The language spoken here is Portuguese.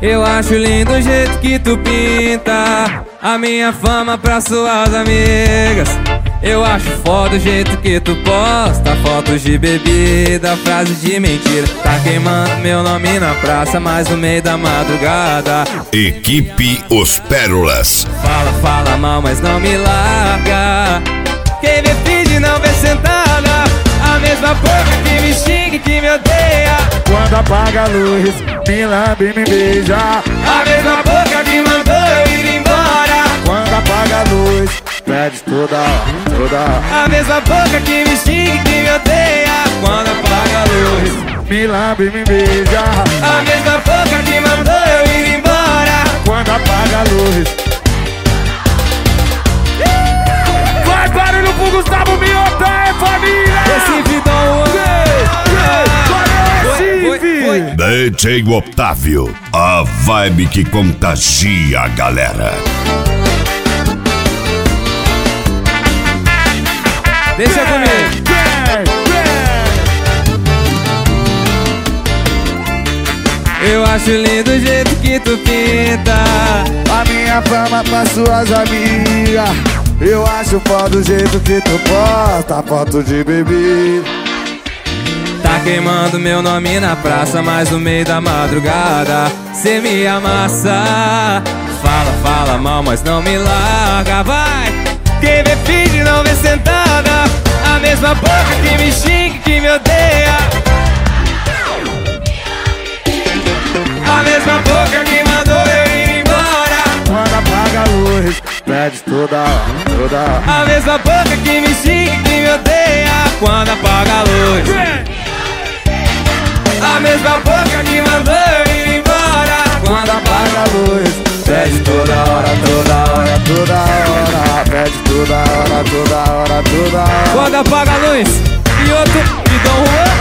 Eu acho lindo o jeito que tu pinta a minha fama pra suas amigas. Eu acho foda o jeito que tu posta fotos de bebida, frases de mentira. Tá queimando meu nome na praça, mas no meio da madrugada. Equipe Os Pérolas. Fala, fala mal, mas não me larga. Quem me finge não vê sentada. A mesma boca que me xinga e que me odeia. Quando apaga a luz, me lambe e me beija. A mesma boca que mandou eu ir embora. Quando apaga a luz, pede toda hora, toda hora. A mesma boca que me xinga e que me odeia. Quando apaga a luz, me lambe e me beija. a mesma boca que mandou eu ir embora. Quando apaga a luz. Vai barulho pro Gustavo Miotta, é família! Recife Dom Recife! DJ Otávio, a vibe que contagia a galera. Deixa comigo. Eu acho lindo o jeito que tu pinta a minha fama pra suas amigas. Eu acho foda o jeito que tu posta foto de bebê. Tá queimando meu nome na praça, mas no meio da madrugada cê me amassa. Fala, fala mal, mas não me larga. Vai! Quem vê finge não vê sentada. A mesma boca que me xinga e que me odeia. A mesma boca que mandou eu ir embora. Quando apaga a luz, pede toda hora, toda hora. A mesma boca que me xinga e que me odeia. Quando apaga a luz. A mesma boca que mandou eu ir embora. Quando apaga a luz, pede toda hora, toda hora, Toda hora, pede toda hora, toda hora, toda hora. Quando apaga a luz, e outro, e Dom Juan.